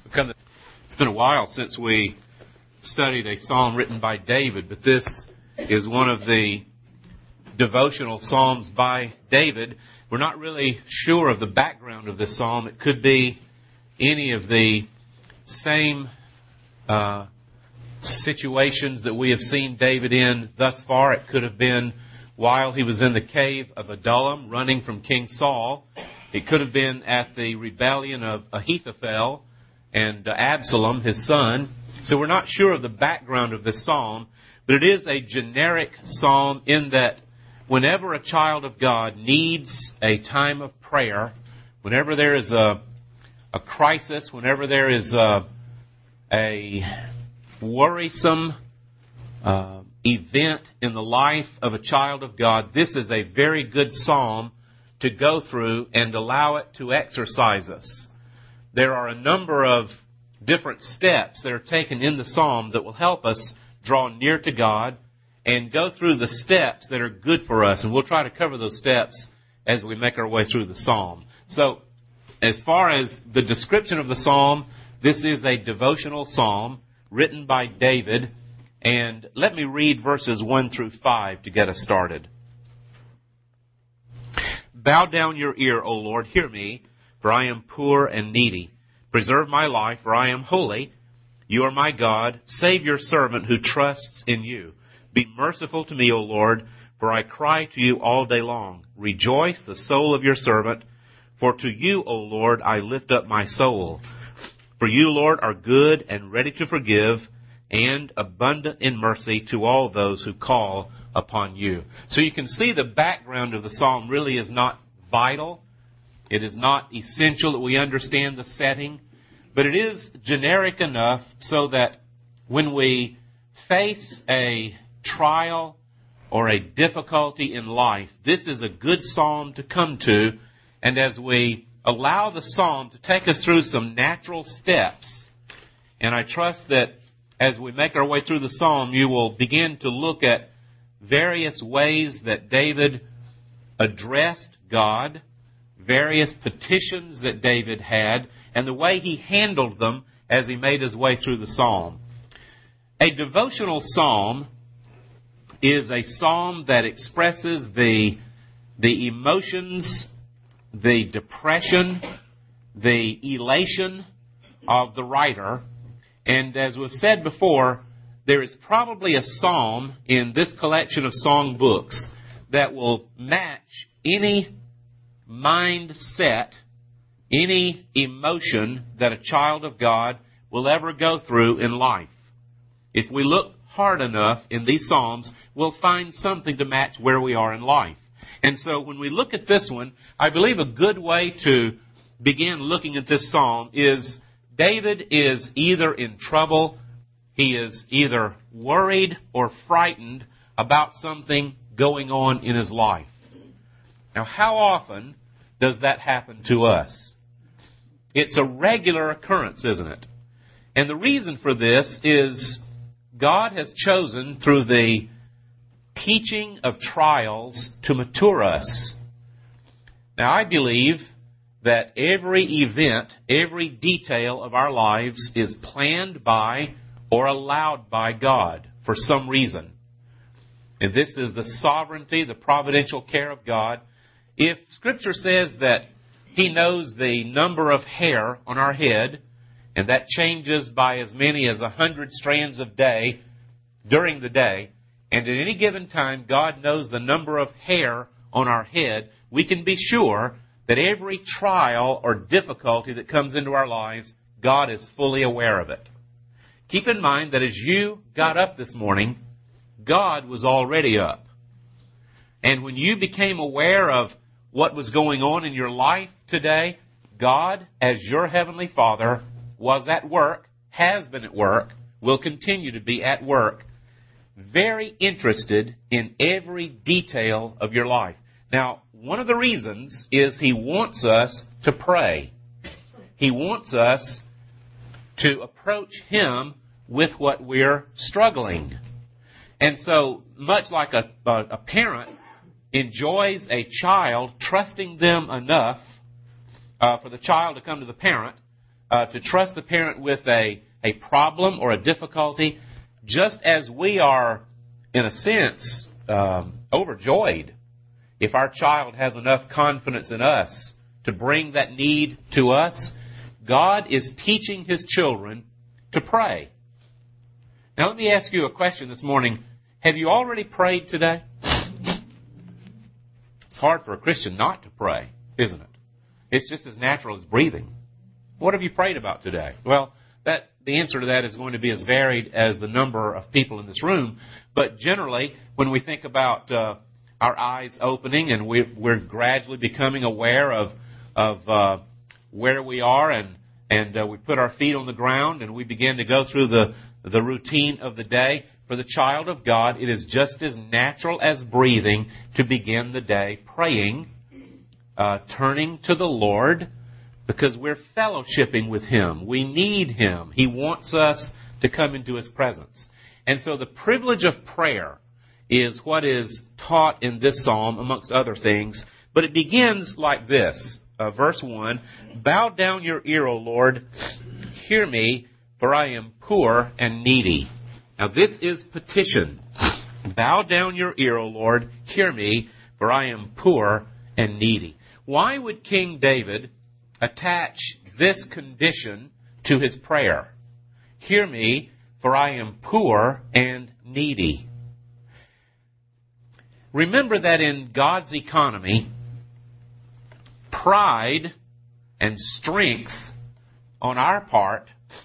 It's been a while since we studied a psalm written by David, but this is one of the devotional psalms by David. We're not really sure of the background of this psalm. It could be any of the same situations that we have seen David in thus far. It could have been while he was in the cave of Adullam running from King Saul. It could have been at the rebellion of Ahithophel and Absalom, his son. So we're not sure of the background of this psalm, but it is a generic psalm in that whenever a child of God needs a time of prayer, whenever there is a crisis, whenever there is a worrisome event in the life of a child of God, this is a very good psalm to go through and allow it to exercise us. There are a number of different steps that are taken in the psalm that will help us draw near to God and go through the steps that are good for us. And we'll try to cover those steps as we make our way through the psalm. So, as far as the description of the psalm, this is a devotional psalm written by David. And let me read verses 1 through 5 to get us started. Bow down your ear, O Lord, hear me, for I am poor and needy. Preserve my life, for I am holy. You are my God. Save your servant who trusts in you. Be merciful to me, O Lord, for I cry to you all day long. Rejoice the soul of your servant, for to you, O Lord, I lift up my soul. For you, Lord, are good and ready to forgive, and abundant in mercy to all those who call upon you. So you can see the background of the psalm really is not vital. It is not essential that we understand the setting, but it is generic enough so that when we face a trial or a difficulty in life, this is a good psalm to come to. And as we allow the psalm to take us through some natural steps, and I trust that as we make our way through the psalm, you will begin to look at various ways that David addressed God, various petitions that David had, and the way he handled them as he made his way through the psalm. A devotional psalm is a psalm that expresses the emotions, the depression, the elation of the writer. And as we've said before, there is probably a psalm in this collection of song books that will match any mindset, any emotion that a child of God will ever go through in life. If we look hard enough in these psalms, we'll find something to match where we are in life. And so when we look at this one, I believe a good way to begin looking at this psalm is David is either in trouble, he is either worried or frightened about something going on in his life. Now, how often does that happen to us? It's a regular occurrence, isn't it? And the reason for this is God has chosen through the teaching of trials to mature us. Now, I believe that every event, every detail of our lives is planned by or allowed by God for some reason. And this is the sovereignty, the providential care of God. If Scripture says that He knows the number of hair on our head, and that changes by as many as 100 strands of day during the day, and at any given time God knows the number of hair on our head, we can be sure that every trial or difficulty that comes into our lives, God is fully aware of it. Keep in mind that as you got up this morning, God was already up. And when you became aware of what was going on in your life today, God, as your Heavenly Father, was at work, has been at work, will continue to be at work, very interested in every detail of your life. Now, one of the reasons is He wants us to pray. He wants us to approach Him with what we're struggling. And so, much like a parent enjoys a child, trusting them enough for the child to come to the parent, to trust the parent with a problem or a difficulty, just as we are, in a sense, overjoyed if our child has enough confidence in us to bring that need to us. God is teaching His children to pray. Now let me ask you a question this morning. Have you already prayed today? It's hard for a Christian not to pray, isn't it? It's just as natural as breathing. What have you prayed about today? Well, the answer to that is going to be as varied as the number of people in this room. But generally, when we think about our eyes opening and we're gradually becoming aware of where we are, and we put our feet on the ground and we begin to go through the routine of the day, for the child of God, it is just as natural as breathing to begin the day praying, turning to the Lord, because we're fellowshipping with Him. We need Him. He wants us to come into His presence. And so the privilege of prayer is what is taught in this psalm, amongst other things. But it begins like this. Verse 1, "Bow down your ear, O Lord, hear me, for I am poor and needy." Now this is petition. Bow down your ear, O Lord, hear me, for I am poor and needy. Why would King David attach this condition to his prayer? Hear me, for I am poor and needy. Remember that in God's economy, pride and strength on our part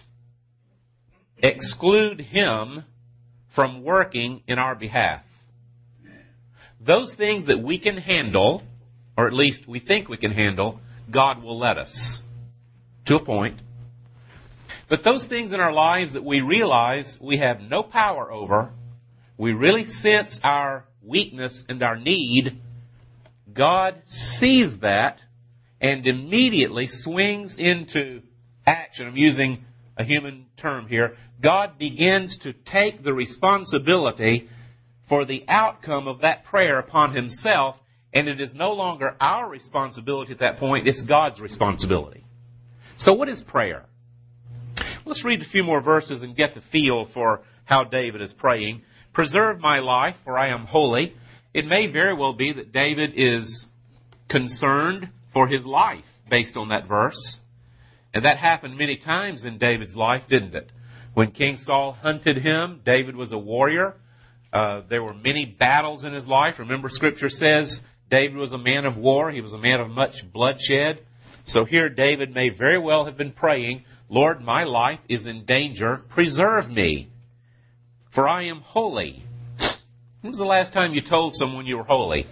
exclude Him from working in our behalf. Those things that we can handle, or at least we think we can handle, God will let us, to a point. But those things in our lives that we realize we have no power over, we really sense our weakness and our need, God sees that and immediately swings into action. I'm using a human term here. God begins to take the responsibility for the outcome of that prayer upon Himself, and it is no longer our responsibility at that point, it's God's responsibility. So what is prayer? Let's read a few more verses and get the feel for how David is praying. "Preserve my life, for I am holy." It may very well be that David is concerned for his life based on that verse. And that happened many times in David's life, didn't it? When King Saul hunted him, David was a warrior. There were many battles in his life. Remember, Scripture says David was a man of war. He was a man of much bloodshed. So here David may very well have been praying, "Lord, my life is in danger. Preserve me, for I am holy." When was the last time you told someone you were holy?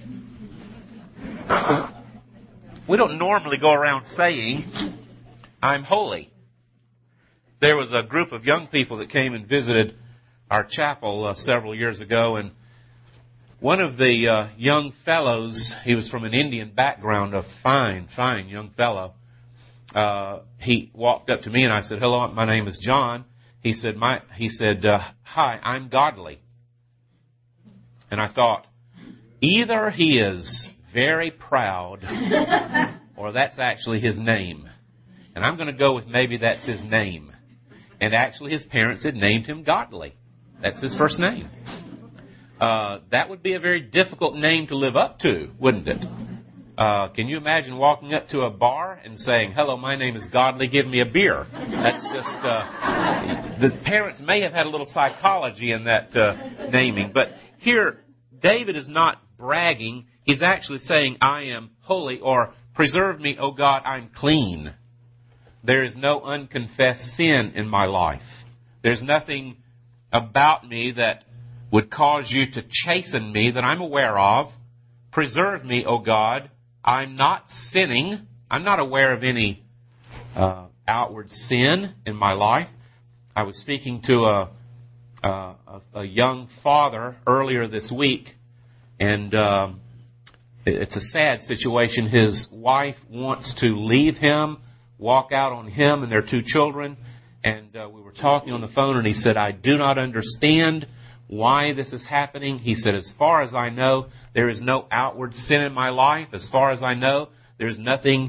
We don't normally go around saying, "I'm holy." There was a group of young people that came and visited our chapel several years ago, and one of the young fellows, he was from an Indian background, a fine young fellow. He walked up to me and I said, "Hello, my name is John." He said, "Hi, I'm godly." And I thought, either he is very proud or that's actually his name. And I'm going to go with maybe that's his name. And actually his parents had named him Godly. That's his first name. That would be a very difficult name to live up to, wouldn't it? Can you imagine walking up to a bar and saying, "Hello, my name is Godly, give me a beer"? That's just, the parents may have had a little psychology in that naming. But here, David is not bragging. He's actually saying, "I am holy," or "Preserve me, O God, I'm clean." There is no unconfessed sin in my life. There's nothing about me that would cause you to chasten me that I'm aware of. Preserve me, O God. I'm not sinning. I'm not aware of any outward sin in my life. I was speaking to a young father earlier this week, and it's a sad situation. His wife wants to leave him, walk out on him and their two children, and we were talking on the phone, and he said, "I do not understand why this is happening." He said, "As far as I know, there is no outward sin in my life. As far as I know, there's nothing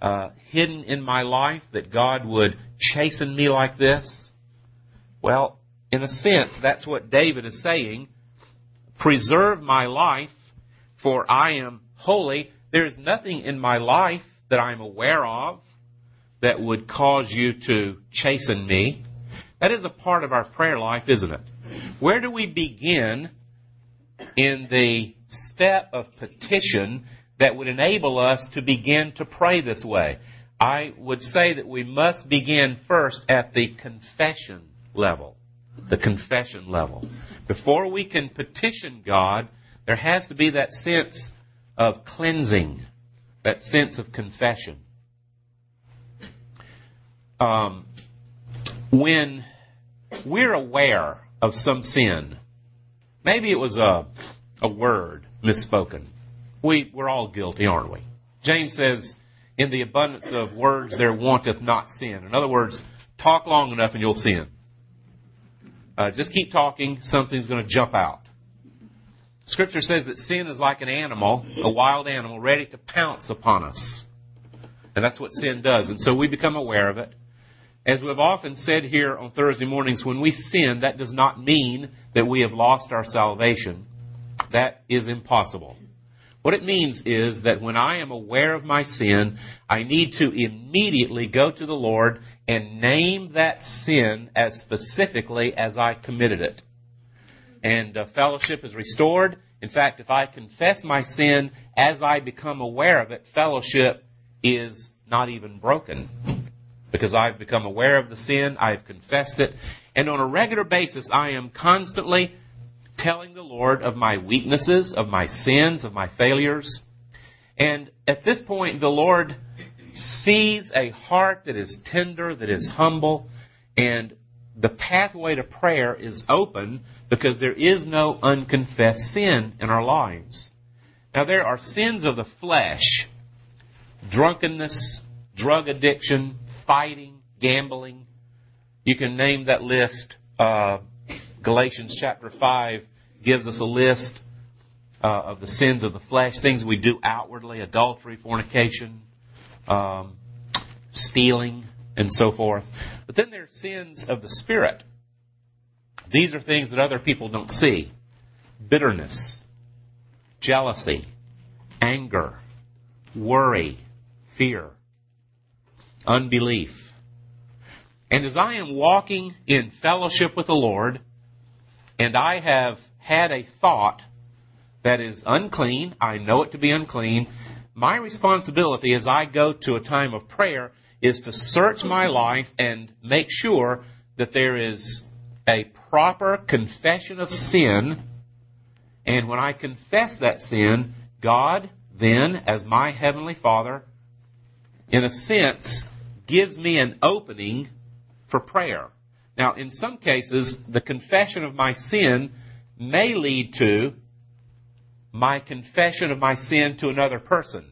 hidden in my life that God would chasten me like this? Well, in a sense, that's what David is saying. Preserve my life, for I am holy. There is nothing in my life that I am aware of that would cause you to chasten me. That is a part of our prayer life, isn't it? Where do we begin in the step of petition that would enable us to begin to pray this way? I would say that we must begin first at the confession level. The confession level. Before we can petition God, there has to be that sense of cleansing, that sense of confession. When we're aware of some sin, maybe it was a word misspoken. We're all guilty, aren't we? James says, in the abundance of words there wanteth not sin. In other words, talk long enough and you'll sin. Just keep talking, something's going to jump out. Scripture says that sin is like an animal, a wild animal, ready to pounce upon us. And that's what sin does. And so we become aware of it. As we've often said here on Thursday mornings, when we sin, that does not mean that we have lost our salvation. That is impossible. What it means is that when I am aware of my sin, I need to immediately go to the Lord and name that sin as specifically as I committed it. And fellowship is restored. In fact, if I confess my sin as I become aware of it, fellowship is not even broken. Because I've become aware of the sin, I've confessed it, and on a regular basis I am constantly telling the Lord of my weaknesses, of my sins, of my failures. And at this point the Lord sees a heart that is tender, that is humble, and the pathway to prayer is open because there is no unconfessed sin in our lives. Now there are sins of the flesh, drunkenness, drug addiction, fighting, gambling. You can name that list. Galatians chapter 5 gives us a list of the sins of the flesh, things we do outwardly, adultery, fornication, stealing, and so forth. But then there are sins of the Spirit. These are things that other people don't see. Bitterness, jealousy, anger, worry, fear, unbelief. And as I am walking in fellowship with the Lord, and I have had a thought that is unclean, I know it to be unclean, my responsibility as I go to a time of prayer is to search my life and make sure that there is a proper confession of sin. And when I confess that sin, God then, as my Heavenly Father, in a sense, gives me an opening for prayer. Now, in some cases, the confession of my sin may lead to my confession of my sin to another person.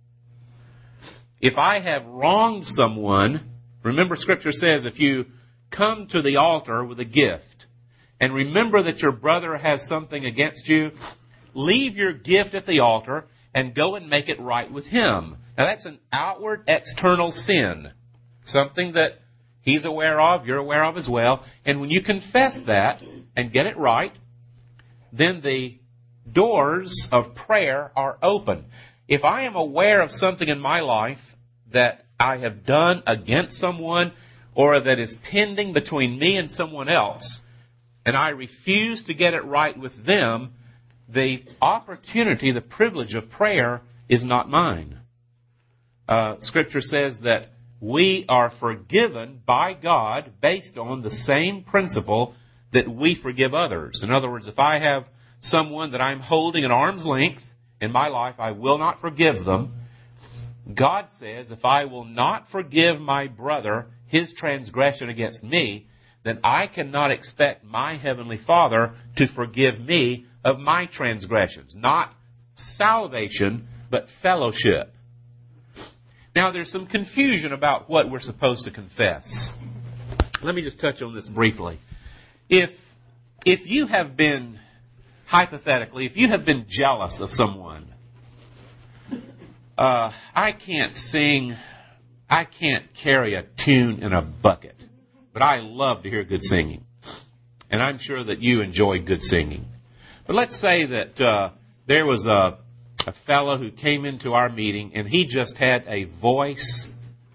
If I have wronged someone, remember Scripture says if you come to the altar with a gift and remember that your brother has something against you, leave your gift at the altar and go and make it right with him. Now that's an outward, external sin. Something that he's aware of, you're aware of as well. And when you confess that and get it right, then the doors of prayer are open. If I am aware of something in my life that I have done against someone or that is pending between me and someone else, and I refuse to get it right with them, the opportunity, the privilege of prayer is not mine. Scripture says that we are forgiven by God based on the same principle that we forgive others. In other words, if I have someone that I'm holding at arm's length in my life, I will not forgive them. God says if I will not forgive my brother his transgression against me, then I cannot expect my Heavenly Father to forgive me of my transgressions. Not salvation, but fellowship. Now, there's some confusion about what we're supposed to confess. Let me just touch on this briefly. If you have been, hypothetically, if you have been jealous of someone, I can't sing I can't carry a tune in a bucket, but I love to hear good singing. And I'm sure that you enjoy good singing. But let's say that there was a fellow who came into our meeting and he just had a voice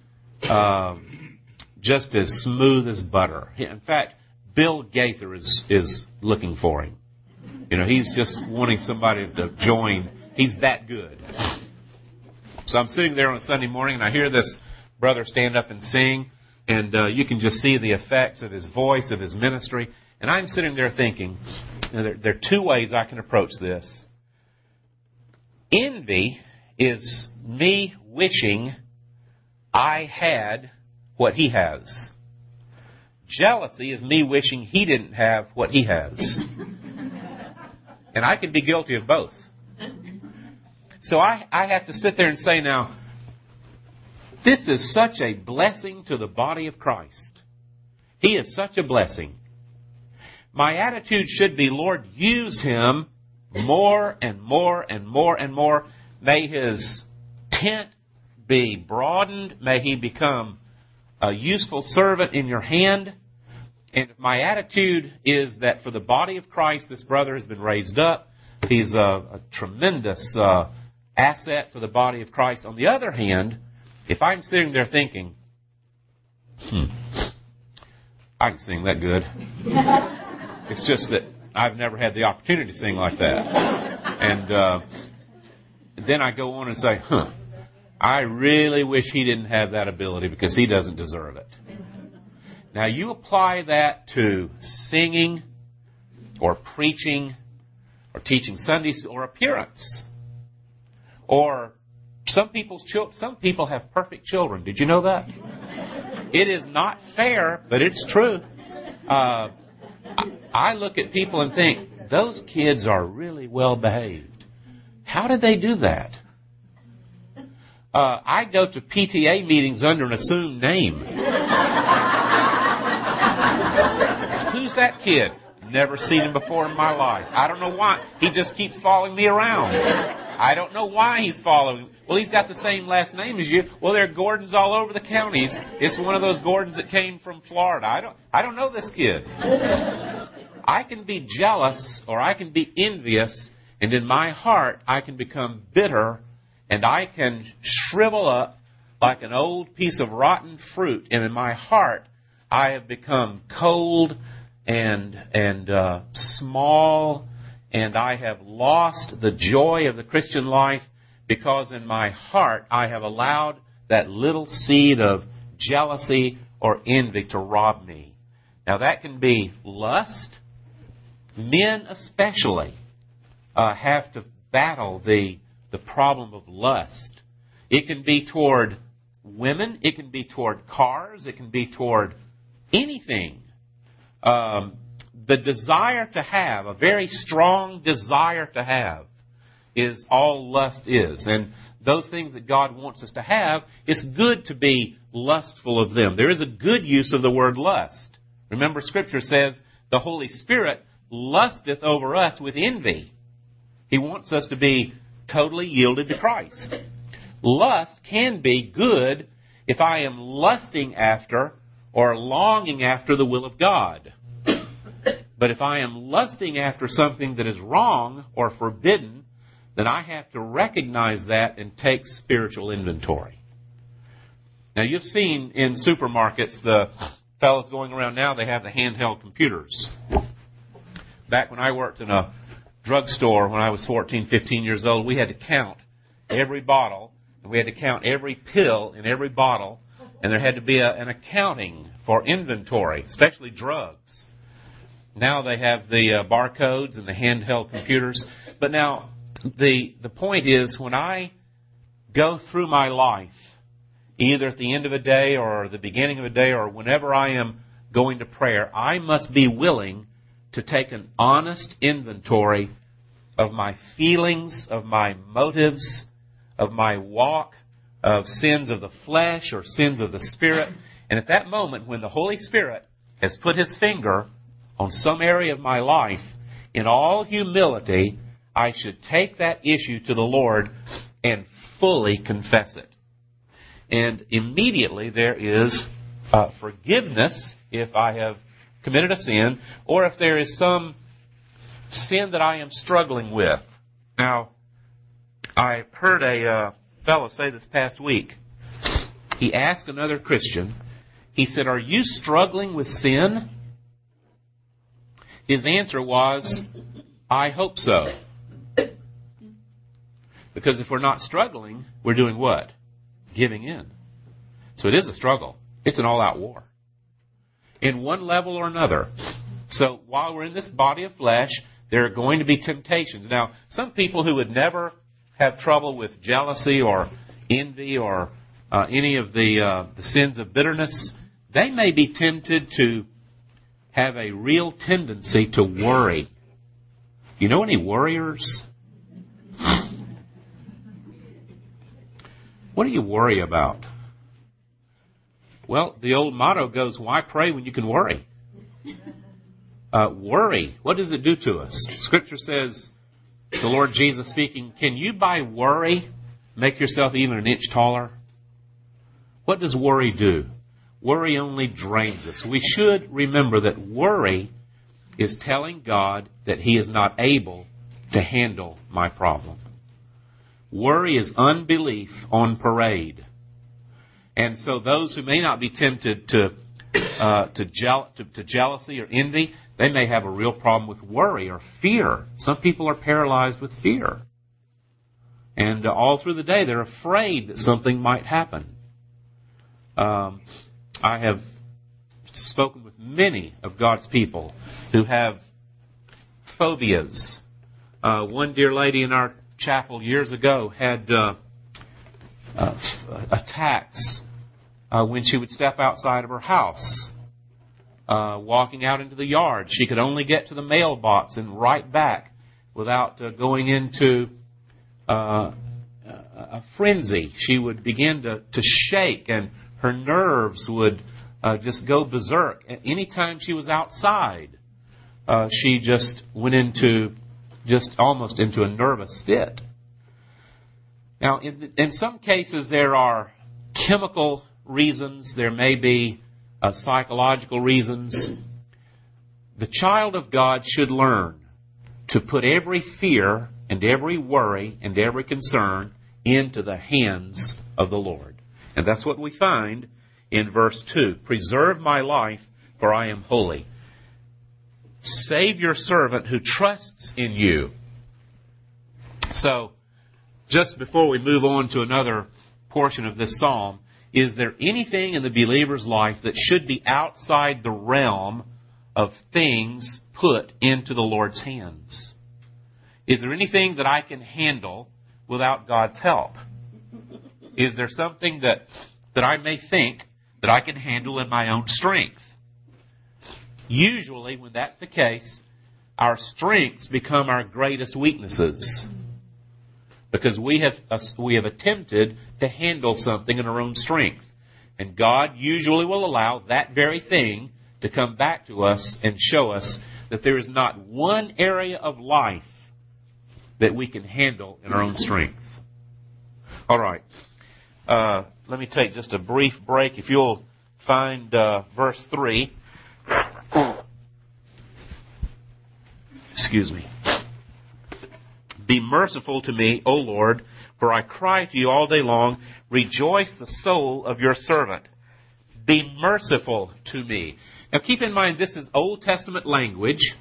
just as smooth as butter. In fact, Bill Gaither is looking for him. You know, he's just wanting somebody to join. He's that good. So I'm sitting there on a Sunday morning and I hear this brother stand up and sing, and you can just see the effects of his voice, of his ministry. And I'm sitting there thinking, there are two ways I can approach this. Envy is me wishing I had what he has. Jealousy is me wishing he didn't have what he has. And I can be guilty of both. So I have to sit there and say, now, this is such a blessing to the body of Christ. He is such a blessing. My attitude should be, Lord, use him more and more and more and more. May his tent be broadened. May he become a useful servant in your hand. And if my attitude is that for the body of Christ, this brother has been raised up. He's a tremendous asset for the body of Christ. On the other hand, if I'm sitting there thinking, I can sing that good. It's just that I've never had the opportunity to sing like that. And then I go on and say, I really wish he didn't have that ability because he doesn't deserve it. Now you apply that to singing or preaching or teaching Sunday school or appearance. Or some people have perfect children. Did you know that? It is not fair, but it's true. I look at people and think, those kids are really well behaved. How did they do that? I go to PTA meetings under an assumed name. Who's that kid? Never seen him before in my life. I don't know why. He just keeps following me around. I don't know why he's following. Well, he's got the same last name as you. Well, there are Gordons all over the counties. It's one of those Gordons that came from Florida. I don't know this kid. I can be jealous or I can be envious, and in my heart I can become bitter, and I can shrivel up like an old piece of rotten fruit. And in my heart I have become cold and small, and I have lost the joy of the Christian life because in my heart I have allowed that little seed of jealousy or envy to rob me. Now that can be lust. Men especially have to battle the problem of lust. It can be toward women. It can be toward cars. It can be toward anything. The desire to have, a very strong desire to have, is all lust is. And those things that God wants us to have, it's good to be lustful of them. There is a good use of the word lust. Remember, Scripture says the Holy Spirit lusteth over us with envy. He wants us to be totally yielded to Christ. Lust can be good if I am lusting after or longing after the will of God. But if I am lusting after something that is wrong or forbidden, then I have to recognize that and take spiritual inventory. Now, you've seen in supermarkets, the fellows going around now, they have the handheld computers. Back when I worked in a drugstore when I was 14, 15 years old, we had to count every bottle, and we had to count every pill in every bottle, and there had to be an accounting for inventory, especially drugs. Now they have the barcodes and the handheld computers. But now, the point is, when I go through my life, either at the end of a day or the beginning of a day or whenever I am going to prayer, I must be willing to take an honest inventory of my feelings, of my motives, of my walk, of sins of the flesh or sins of the Spirit. And at that moment, when the Holy Spirit has put His finger on some area of my life, in all humility, I should take that issue to the Lord and fully confess it. And immediately there is forgiveness if I have committed a sin, or if there is some sin that I am struggling with. Now, I heard a fellow say this past week. He asked another Christian, he said, "Are you struggling with sin?" His answer was, "I hope so." Because if we're not struggling, we're doing what? Giving in. So it is a struggle. It's an all-out war. In one level or another. So while we're in this body of flesh, there are going to be temptations. Now, some people who would never have trouble with jealousy or envy or any of the sins of bitterness, they may be tempted to have a real tendency to worry. You know any worriers? What do you worry about? Well, the old motto goes, why pray when you can worry? Worry, what does it do to us? Scripture says, the Lord Jesus speaking, can you by worry make yourself even an inch taller? What does worry do? Worry only drains us. We should remember that worry is telling God that He is not able to handle my problem. Worry is unbelief on parade. And so those who may not be tempted to jealousy or envy, they may have a real problem with worry or fear. Some people are paralyzed with fear. And all through the day they're afraid that something might happen. I have spoken with many of God's people who have phobias. One dear lady in our chapel years ago had attacks when she would step outside of her house, walking out into the yard. She could only get to the mailbox and right back without going into a frenzy. She would begin to shake, and her nerves would just go berserk. Anytime she was outside, she just went into almost into a nervous fit. Now, in some cases, there are chemical reasons. There may be psychological reasons. The child of God should learn to put every fear and every worry and every concern into the hands of the Lord. And that's what we find in verse 2. Preserve my life, for I am holy. Save your servant who trusts in you. So, just before we move on to another portion of this psalm, is there anything in the believer's life that should be outside the realm of things put into the Lord's hands? Is there anything that I can handle without God's help? Is there something that I may think that I can handle in my own strength? Usually, when that's the case, our strengths become our greatest weaknesses. Because we have attempted to handle something in our own strength. And God usually will allow that very thing to come back to us and show us that there is not one area of life that we can handle in our own strength. All right. Let me take just a brief break. If you'll find verse 3. Excuse me. Be merciful to me, O Lord, for I cry to you all day long. Rejoice the soul of your servant. Be merciful to me. Now keep in mind, this is Old Testament language.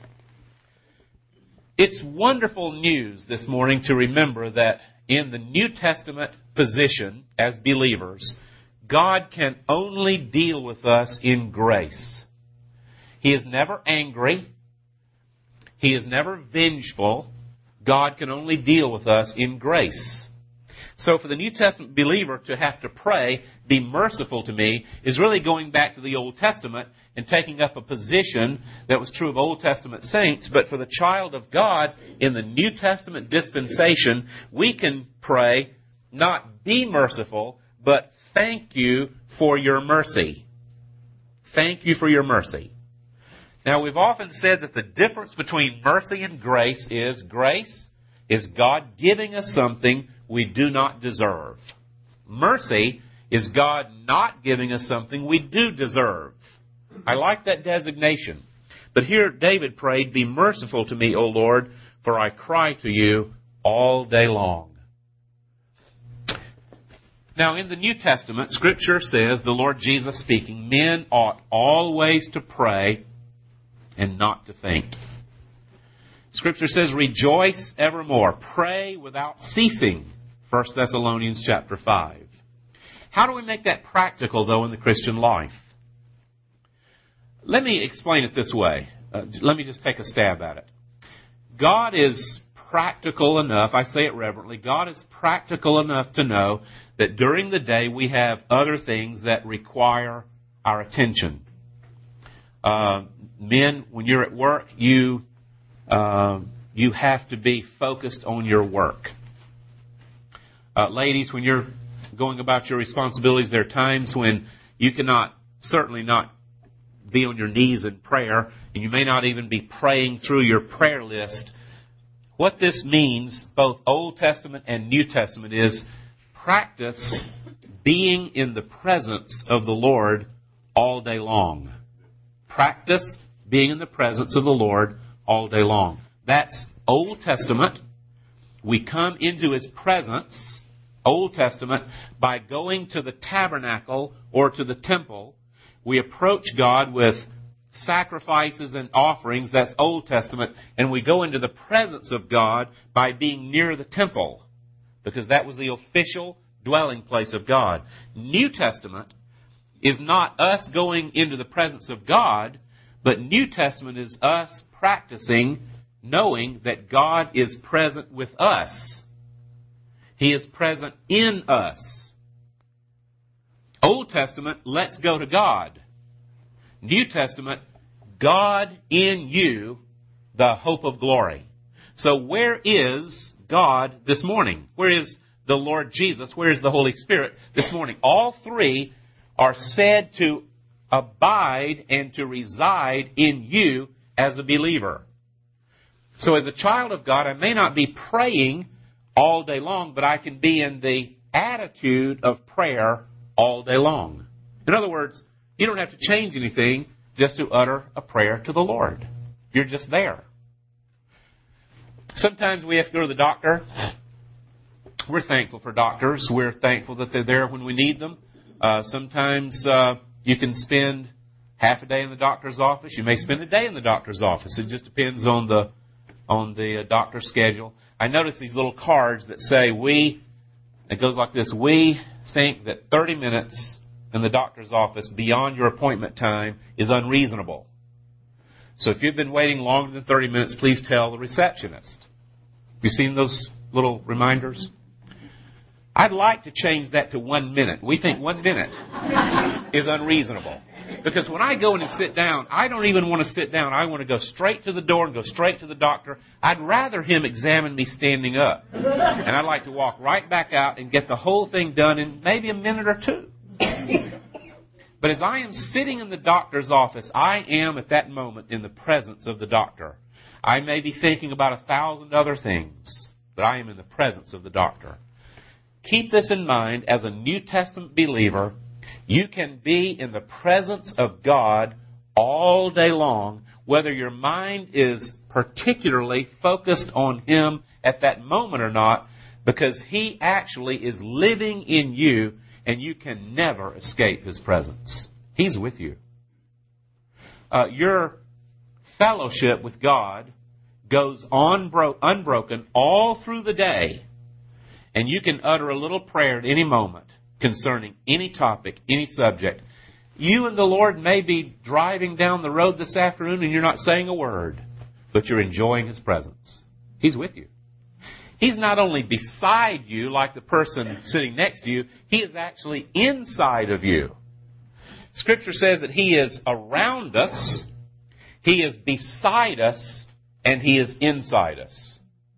It's wonderful news this morning to remember that in the New Testament position as believers, God can only deal with us in grace. He is never angry. He is never vengeful. God can only deal with us in grace. So for the New Testament believer to have to pray, be merciful to me, is really going back to the Old Testament and taking up a position that was true of Old Testament saints. But for the child of God in the New Testament dispensation, we can pray, not be merciful, but thank you for your mercy. Thank you for your mercy. Now, we've often said that the difference between mercy and grace is God giving us something we do not deserve. Mercy Is God not giving us something we do deserve? I like that designation. But here David prayed, "Be merciful to me, O Lord, for I cry to you all day long." Now, in the New Testament, Scripture says, the Lord Jesus speaking, men ought always to pray and not to faint. Scripture says, rejoice evermore. Pray without ceasing. 1 Thessalonians chapter 5. How do we make that practical, though, in the Christian life? Let me explain it this way. Let me just take a stab at it. God is practical enough, I say it reverently, God is practical enough to know that during the day we have other things that require our attention. Men, when you're at work, you have to be focused on your work. Ladies, when you're going about your responsibilities, there are times when you cannot, certainly not be on your knees in prayer, and you may not even be praying through your prayer list. What this means, both Old Testament and New Testament, is practice being in the presence of the Lord all day long. Practice being in the presence of the Lord all day long. That's Old Testament. We come into His presence, Old Testament, by going to the tabernacle or to the temple. We approach God with sacrifices and offerings. That's Old Testament. And we go into the presence of God by being near the temple, because that was the official dwelling place of God. New Testament is not us going into the presence of God, but New Testament is us practicing knowing that God is present with us. He is present in us. Old Testament, let's go to God. New Testament, God in you, the hope of glory. So where is God this morning? Where is the Lord Jesus? Where is the Holy Spirit this morning? All three are said to abide and to reside in you as a believer. So as a child of God, I may not be praying all day long, but I can be in the attitude of prayer all day long. In other words, you don't have to change anything just to utter a prayer to the Lord. You're just there. Sometimes we have to go to the doctor. We're thankful for doctors. We're thankful that they're there when we need them. Sometimes you can spend half a day in the doctor's office. You may spend a day in the doctor's office. It just depends on the doctor's schedule. I notice these little cards that say, it goes like this: we think that 30 minutes in the doctor's office beyond your appointment time is unreasonable. So if you've been waiting longer than 30 minutes, please tell the receptionist. Have you seen those little reminders? I'd like to change that to 1 minute. We think 1 minute is unreasonable. Because when I go in and sit down, I don't even want to sit down. I want to go straight to the door and go straight to the doctor. I'd rather him examine me standing up. And I'd like to walk right back out and get the whole thing done in maybe a minute or two. But as I am sitting in the doctor's office, I am at that moment in the presence of the doctor. I may be thinking about 1,000 other things, but I am in the presence of the doctor. Keep this in mind. As a New Testament believer, you can be in the presence of God all day long, whether your mind is particularly focused on Him at that moment or not, because He actually is living in you, and you can never escape His presence. He's with you. Your fellowship with God goes on unbroken all through the day, and you can utter a little prayer at any moment concerning any topic, any subject. You and the Lord may be driving down the road this afternoon and you're not saying a word, but you're enjoying His presence. He's with you. He's not only beside you like the person sitting next to you, He is actually inside of you. Scripture says that He is around us, He is beside us, and He is inside us.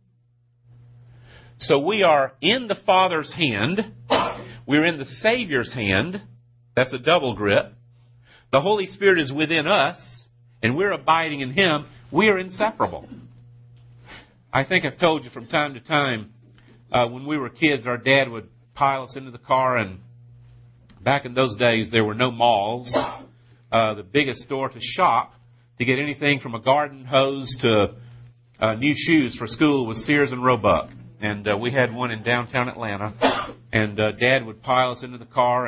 So we are in the Father's hand. We're in the Savior's hand. That's a double grip. The Holy Spirit is within us, and we're abiding in Him. We are inseparable. I think I've told you from time to time, when we were kids, our dad would pile us into the car, and Back in those days, there were no malls. The biggest store to shop to get anything from a garden hose to new shoes for school was Sears and Roebuck. And we had one in downtown Atlanta. And Dad would pile us into the car,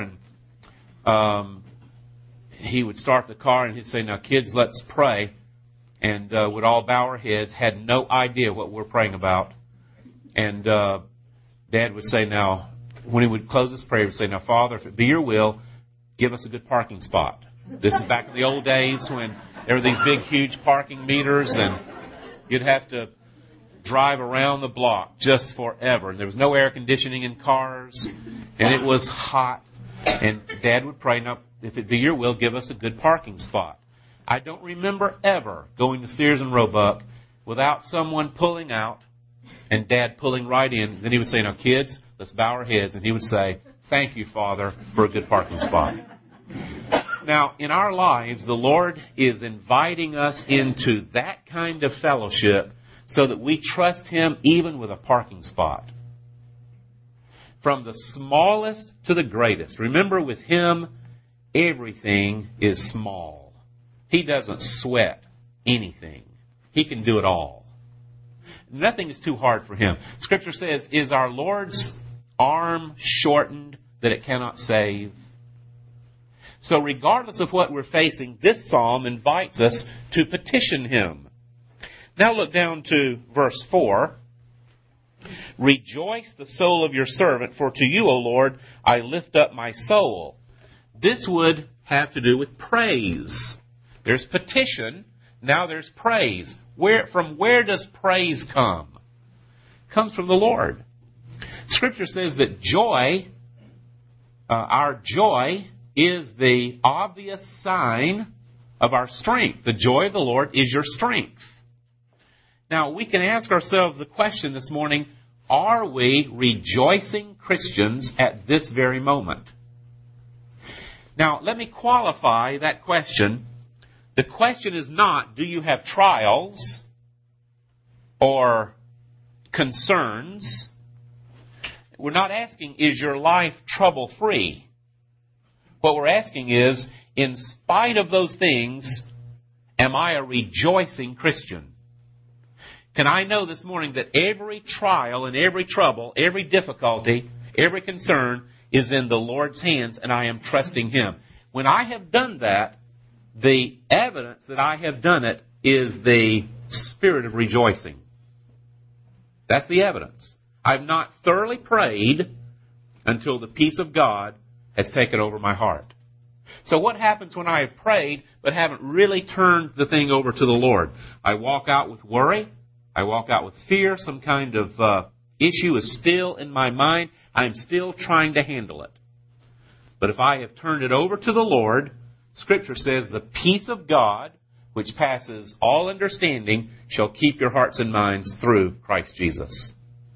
and he would start the car, and he'd say, "Now, kids, let's pray." And would all bow our heads, had no idea what we're praying about. And Dad would say, "Now," when he would close his prayer, he would say, "Now, Father, if it be your will, give us a good parking spot." This is back in the old days when there were these big, huge parking meters, and you'd have to drive around the block just forever. And there was no air conditioning in cars, and it was hot. And Dad would pray, "Now, if it be your will, give us a good parking spot." I don't remember ever going to Sears and Roebuck without someone pulling out and Dad pulling right in. Then he would say, "Now, kids, let's bow our heads." And he would say, "Thank you, Father, for a good parking spot." Now, in our lives, the Lord is inviting us into that kind of fellowship so that we trust Him even with a parking spot. From the smallest to the greatest. Remember, with Him, everything is small. He doesn't sweat anything. He can do it all. Nothing is too hard for Him. Scripture says, "Is our Lord's arm shortened that it cannot save?" So regardless of what we're facing, this psalm invites us to petition Him. Now look down to verse 4. "Rejoice the soul of your servant, for to you, O Lord, I lift up my soul." This would have to do with praise. There's petition, now there's praise. From where does praise come? It comes from the Lord. Scripture says that joy, our joy, is the obvious sign of our strength. The joy of the Lord is your strength. Now, we can ask ourselves the question this morning, are we rejoicing Christians at this very moment? Now, let me qualify that question. The question is not, do you have trials or concerns? We're not asking, is your life trouble-free? What we're asking is, in spite of those things, am I a rejoicing Christian? Can I know this morning that every trial and every trouble, every difficulty, every concern is in the Lord's hands, and I am trusting Him? When I have done that, the evidence that I have done it is the spirit of rejoicing. That's the evidence. I've not thoroughly prayed until the peace of God has taken over my heart. So what happens when I have prayed but haven't really turned the thing over to the Lord? I walk out with worry. I walk out with fear. Some kind of issue is still in my mind. I'm still trying to handle it. But if I have turned it over to the Lord, Scripture says the peace of God, which passes all understanding, shall keep your hearts and minds through Christ Jesus.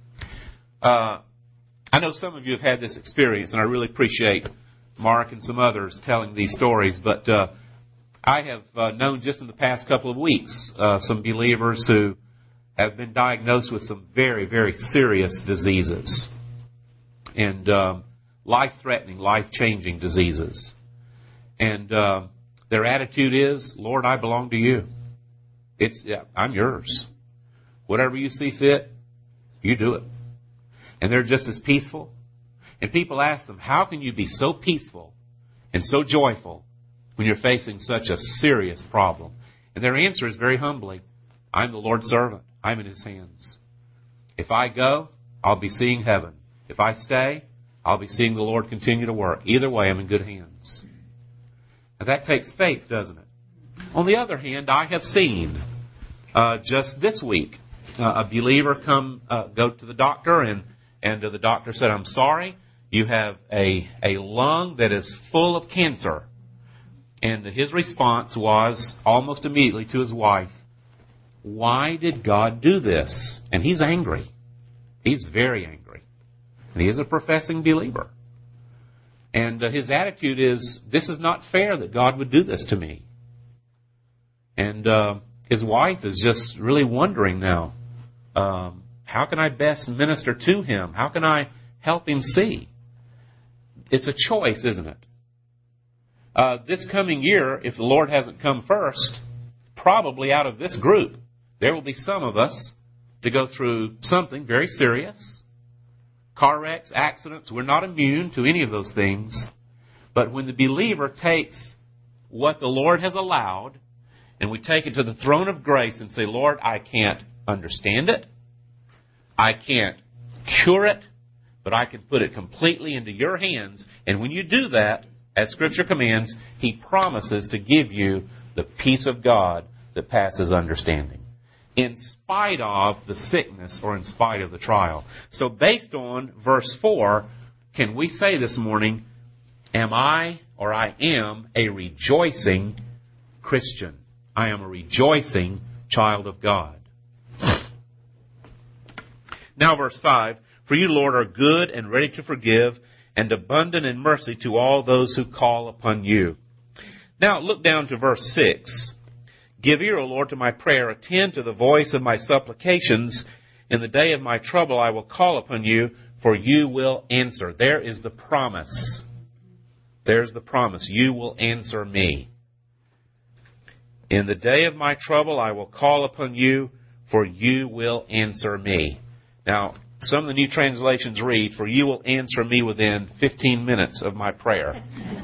I know some of you have had this experience, and I really appreciate Mark and some others telling these stories, but I have known just in the past couple of weeks some believers who have been diagnosed with some very, very serious diseases and life-threatening, life-changing diseases. And their attitude is, "Lord, I belong to you. I'm yours. Whatever you see fit, you do it." And they're just as peaceful. And people ask them, how can you be so peaceful and so joyful when you're facing such a serious problem? And their answer is very humbly, "I'm the Lord's servant. I'm in His hands. If I go, I'll be seeing heaven. If I stay, I'll be seeing the Lord continue to work. Either way, I'm in good hands." Now, that takes faith, doesn't it? On the other hand, I have seen just this week a believer go to the doctor, and the doctor said, "I'm sorry, you have a lung that is full of cancer." And his response was almost immediately to his wife, "Why did God do this?" And he's angry. He's very angry. And he is a professing believer. And his attitude is, this is not fair that God would do this to me. And his wife is just really wondering now, how can I best minister to him? How can I help him see? It's a choice, isn't it? This coming year, if the Lord hasn't come first, probably out of this group, there will be some of us to go through something very serious. Car wrecks, accidents, we're not immune to any of those things. But when the believer takes what the Lord has allowed, and we take it to the throne of grace and say, Lord, I can't understand it. I can't cure it, but I can put it completely into your hands. And when you do that, as Scripture commands, He promises to give you the peace of God that passes understanding, in spite of the sickness or in spite of the trial. So based on verse 4, can we say this morning, am I or I am a rejoicing Christian? I am a rejoicing child of God. Now verse 5, for you, Lord, are good and ready to forgive and abundant in mercy to all those who call upon you. Now look down to verse 6. Give ear, O Lord, to my prayer. Attend to the voice of my supplications. In the day of my trouble I will call upon you, for you will answer. There is the promise. There's the promise. You will answer me. In the day of my trouble I will call upon you, for you will answer me. Now, some of the new translations read, for you will answer me within 15 minutes of my prayer.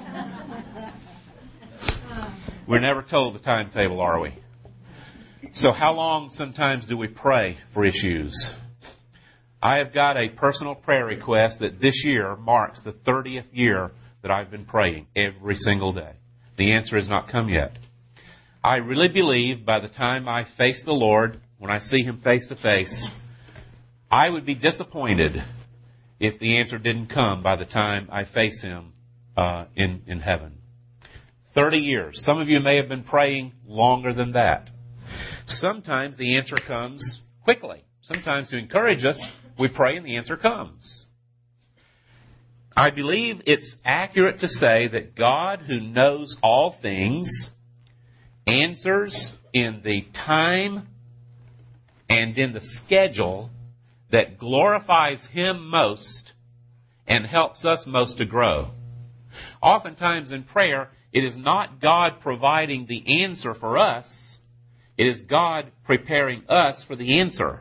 We're never told the timetable, are we? So how long sometimes do we pray for issues? I have got a personal prayer request that this year marks the 30th year that I've been praying every single day. The answer has not come yet. I really believe by the time I face the Lord, when I see Him face to face, I would be disappointed if the answer didn't come by the time I face Him in heaven. 30 years. Some of you may have been praying longer than that. Sometimes the answer comes quickly. Sometimes to encourage us, we pray and the answer comes. I believe it's accurate to say that God, who knows all things, answers in the time and in the schedule that glorifies Him most and helps us most to grow. Oftentimes in prayer, it is not God providing the answer for us. It is God preparing us for the answer.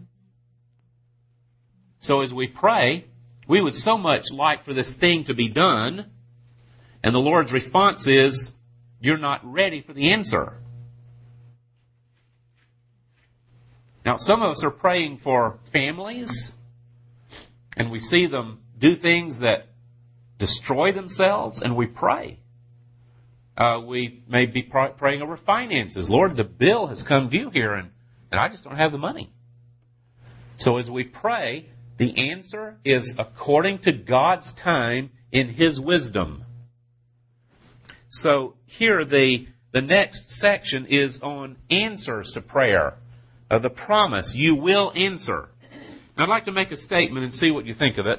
So as we pray, we would so much like for this thing to be done, and the Lord's response is, you're not ready for the answer. Now, some of us are praying for families, and we see them do things that destroy themselves, and we pray. We may be praying over finances. Lord, the bill has come due here, and I just don't have the money. So as we pray, the answer is according to God's time in His wisdom. So here the next section is on answers to prayer. The promise, you will answer. Now, I'd like to make a statement and see what you think of it.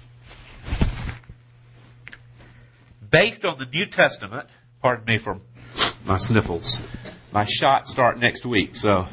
Based on the New Testament, pardon me for my sniffles, my shots start next week, so.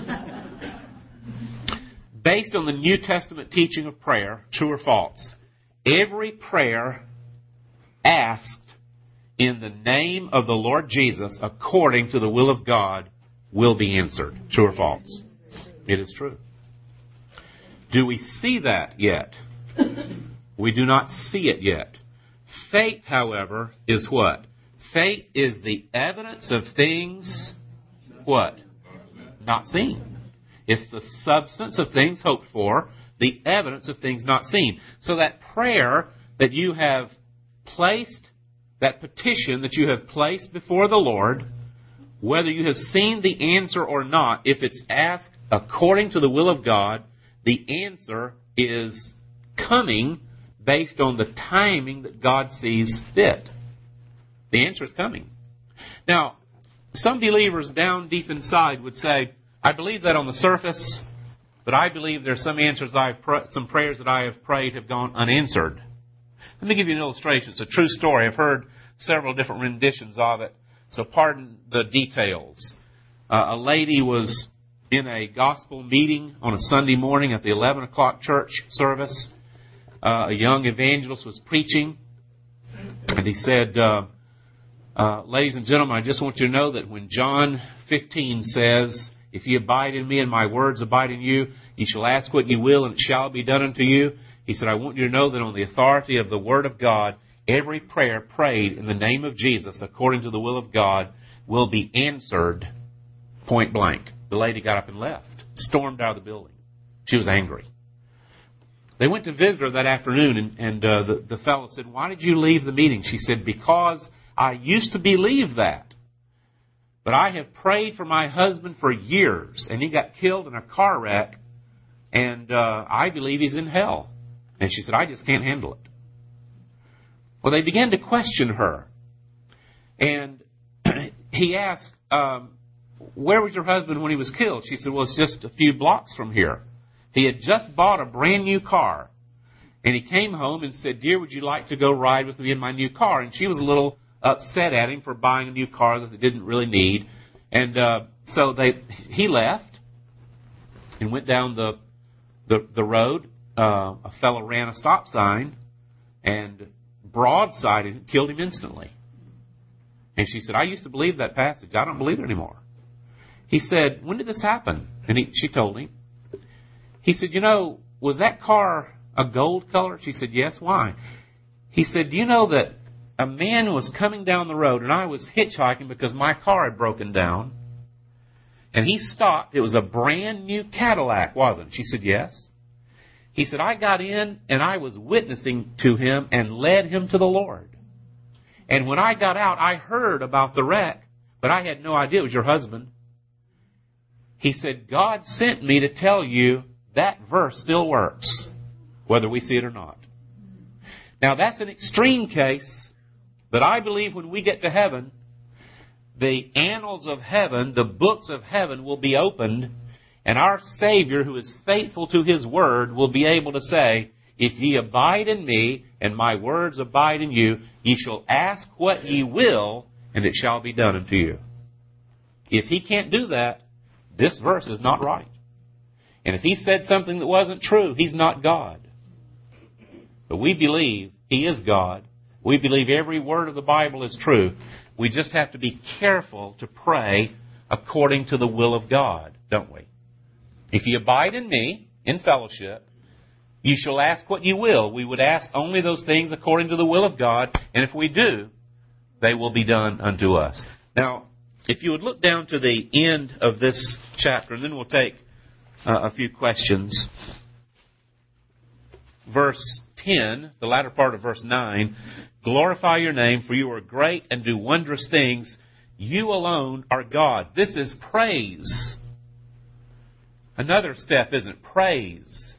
Based on the New Testament teaching of prayer, true or false, every prayer asked in the name of the Lord Jesus according to the will of God will be answered. True or false? It is true. Do we see that yet? We do not see it yet. Faith, however, is what? Faith is the evidence of things, what? Not seen. It's the substance of things hoped for, the evidence of things not seen. So that prayer that you have placed, that petition that you have placed before the Lord, whether you have seen the answer or not, if it's asked according to the will of God, the answer is coming based on the timing that God sees fit. The answer is coming. Now, some believers down deep inside would say, I believe that on the surface, but I believe there's some answers some prayers that I have prayed have gone unanswered. Let me give you an illustration. It's a true story. I've heard several different renditions of it, so pardon the details. A lady was in a gospel meeting on a Sunday morning at the 11 o'clock church service. A young evangelist was preaching, and he said, Ladies and gentlemen, I just want you to know that when John 15 says, if ye abide in me and my words abide in you, ye shall ask what ye will and it shall be done unto you. He said, I want you to know that on the authority of the Word of God, every prayer prayed in the name of Jesus according to the will of God will be answered point blank. The lady got up and left, stormed out of the building. She was angry. They went to visit her that afternoon, and the fellow said, why did you leave the meeting? She said, because I used to believe that. But I have prayed for my husband for years, and he got killed in a car wreck, and I believe he's in hell. And she said, I just can't handle it. Well, they began to question her. And he asked, where was your husband when he was killed? She said, well, it's just a few blocks from here. He had just bought a brand new car. And he came home and said, dear, would you like to go ride with me in my new car? And she was a little upset at him for buying a new car that they didn't really need. And so he left and went down the road. A fellow ran a stop sign and broadsided him, killed him instantly. And she said, I used to believe that passage. I don't believe it anymore. He said, when did this happen? And she told him. He said, was that car a gold color? She said, yes. Why? He said, do you know that a man was coming down the road and I was hitchhiking because my car had broken down. And he stopped. It was a brand new Cadillac, wasn't it? She said, yes. He said, I got in and I was witnessing to him and led him to the Lord. And when I got out, I heard about the wreck, but I had no idea it was your husband. He said, God sent me to tell you that verse still works, whether we see it or not. Now, that's an extreme case, but I believe when we get to heaven, the annals of heaven, the books of heaven will be opened, and our Savior, who is faithful to His Word, will be able to say, if ye abide in me, and my words abide in you, ye shall ask what ye will, and it shall be done unto you. If He can't do that, this verse is not right. And if He said something that wasn't true, He's not God. But we believe He is God. We believe every word of the Bible is true. We just have to be careful to pray according to the will of God, don't we? If ye abide in me, in fellowship, you shall ask what you will. We would ask only those things according to the will of God, and if we do, they will be done unto us. Now, if you would look down to the end of this chapter, and then we'll take a few questions. Verse 10, the latter part of verse 9, glorify your name, for you are great and do wondrous things. You alone are God. This is praise. Another step, isn't it? Praise.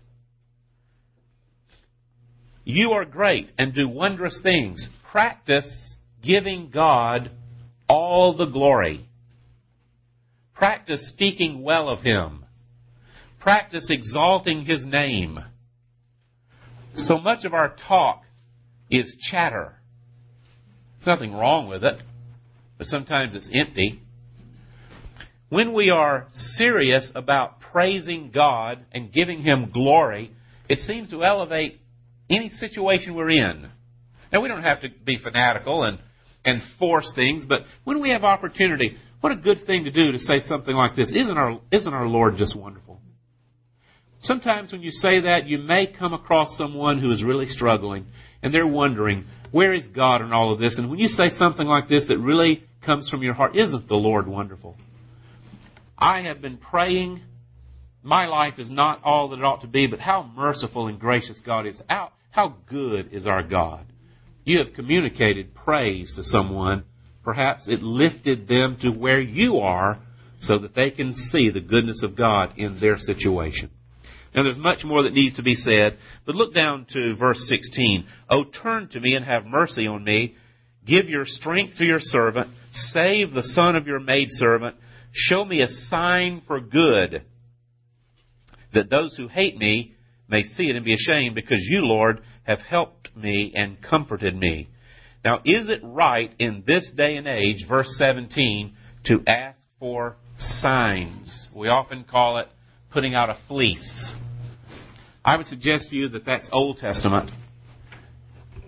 You are great and do wondrous things. Practice giving God all the glory. Practice speaking well of Him. Practice exalting His name. So much of our talk is chatter. There's nothing wrong with it, but sometimes it's empty. When we are serious about praising God and giving Him glory, it seems to elevate any situation we're in. Now, we don't have to be fanatical and force things, but when we have opportunity, what a good thing to do to say something like this. Isn't our Lord just wonderful? Sometimes when you say that, you may come across someone who is really struggling, and they're wondering, where is God in all of this? And when you say something like this that really comes from your heart, isn't the Lord wonderful? I have been praying. My life is not all that it ought to be, but how merciful and gracious God is. How good is our God? You have communicated praise to someone. Perhaps it lifted them to where you are so that they can see the goodness of God in their situation. Now, there's much more that needs to be said, but look down to verse 16. Oh, turn to me and have mercy on me. Give your strength to your servant. Save the son of your maidservant. Show me a sign for good, that those who hate me may see it and be ashamed, because you, Lord, have helped me and comforted me. Now, is it right in this day and age, verse 17, to ask for signs? We often call it putting out a fleece. I would suggest to you that that's Old Testament.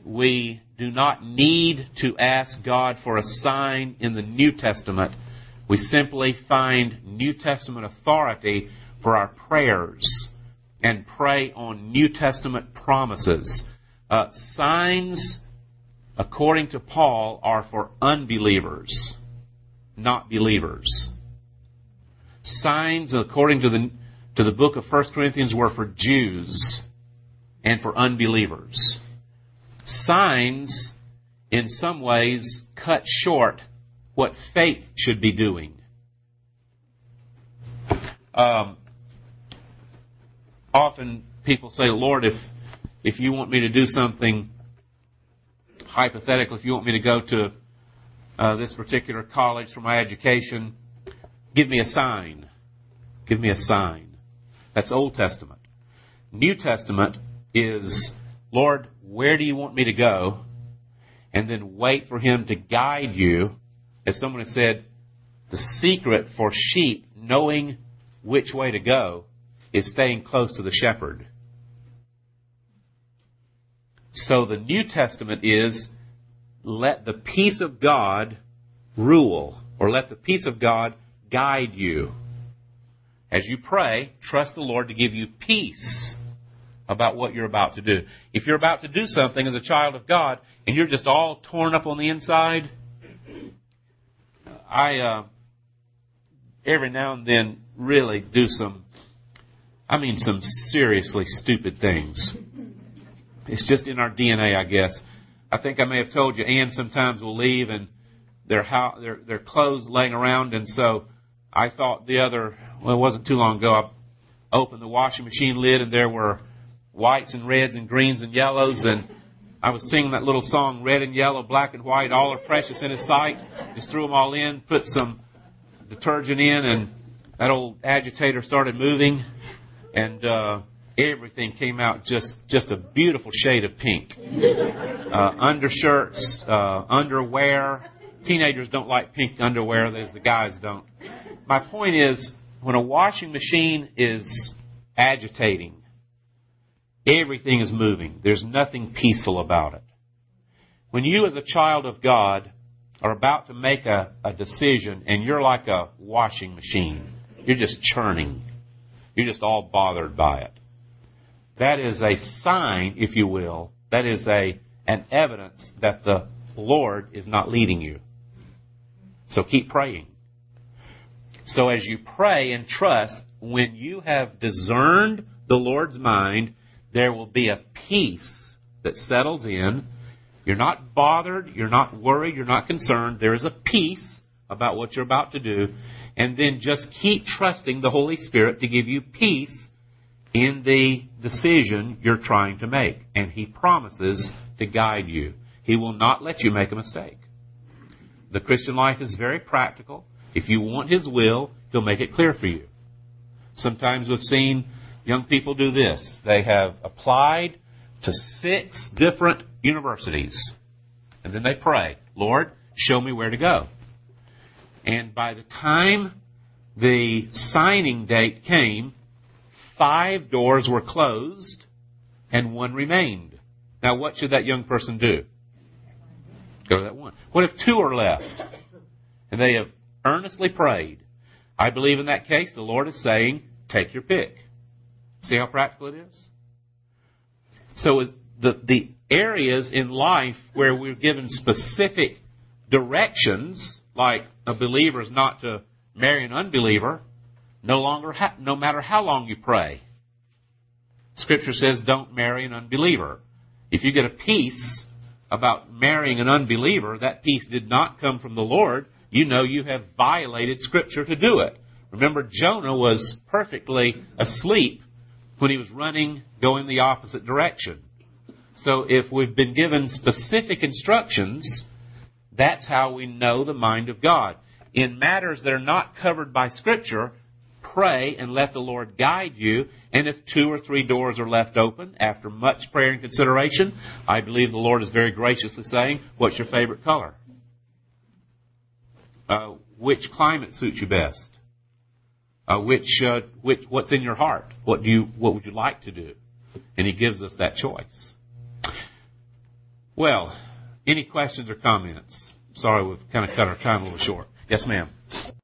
we do not need to ask God for a sign in the New Testament. We simply find New Testament authority for our prayers and pray on New Testament promises. Signs, according to Paul, are for unbelievers, not believers. Signs, according to the book of 1 Corinthians, were for Jews and for unbelievers. Signs, in some ways, cut short what faith should be doing. Often people say, Lord, if you want me to do something, hypothetically, if you want me to go to this particular college for my education, give me a sign. Give me a sign. That's Old Testament. New Testament is, Lord, where do you want me to go? And then wait for Him to guide you. As someone has said, the secret for sheep knowing which way to go is staying close to the shepherd. So the New Testament is, let the peace of God rule, or let the peace of God guide you. As you pray, trust the Lord to give you peace about what you're about to do. If you're about to do something as a child of God and you're just all torn up on the inside, I every now and then really do some seriously stupid things. It's just in our DNA, I guess. I think I may have told you, Ann sometimes will leave and their clothes laying around, and so I thought it wasn't too long ago, I opened the washing machine lid and there were whites and reds and greens and yellows, and I was singing that little song, red and yellow, black and white, all are precious in His sight. Just threw them all in, put some detergent in, and that old agitator started moving, and everything came out just a beautiful shade of pink. Undershirts, underwear. Teenagers don't like pink underwear, as the guys don't. My point is, when a washing machine is agitating, everything is moving. There's nothing peaceful about it. When you as a child of God are about to make a decision and you're like a washing machine, you're just churning. You're just all bothered by it. That is a sign, if you will, that is an evidence that the Lord is not leading you. So keep praying. So as you pray and trust, when you have discerned the Lord's mind, there will be a peace that settles in. You're not bothered, you're not worried, you're not concerned. There is a peace about what you're about to do. And then just keep trusting the Holy Spirit to give you peace in the decision you're trying to make. And He promises to guide you. He will not let you make a mistake. The Christian life is very practical. If you want His will, He'll make it clear for you. Sometimes we've seen young people do this. They have applied to 6 different universities. And then they pray, Lord, show me where to go. And by the time the signing date came, 5 doors were closed and 1 remained. Now what should that young person do? Go to that one. What if 2 are left? And they have earnestly prayed. I believe in that case the Lord is saying, take your pick. See how practical it is? So is the areas in life where we're given specific directions, like a believer is not to marry an unbeliever, no matter how long you pray. Scripture says don't marry an unbeliever. If you get a peace about marrying an unbeliever, that peace did not come from the Lord. You know you have violated Scripture to do it. Remember, Jonah was perfectly asleep when he was running, going the opposite direction. So if we've been given specific instructions, that's how we know the mind of God. In matters that are not covered by Scripture, pray and let the Lord guide you. And if 2 or 3 doors are left open, after much prayer and consideration, I believe the Lord is very graciously saying, what's your favorite color? Which climate suits you best? What's in your heart? What would you like to do? And He gives us that choice. Well, any questions or comments? Sorry, we've kind of cut our time a little short. Yes, ma'am.